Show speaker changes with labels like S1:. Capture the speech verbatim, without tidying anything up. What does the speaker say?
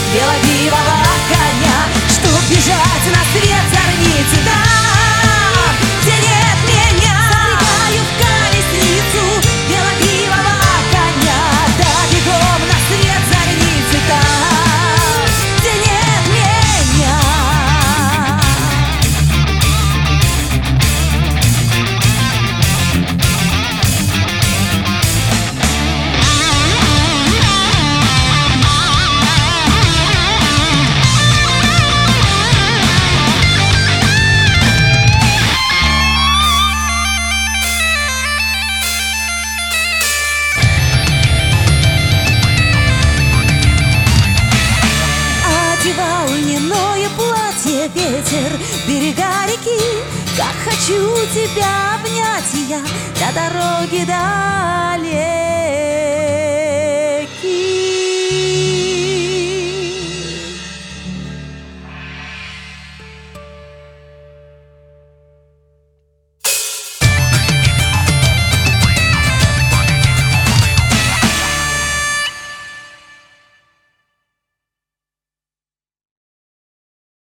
S1: белогривого коня, чтоб бежать на свет зорницы там, где нет меня. Запрягаю в колесницу белогривого коня, да бегом на свет зорницы там, где нет меня. Одевал льняное платье ветер берега реки, как хочу тебя обнять я до дороги до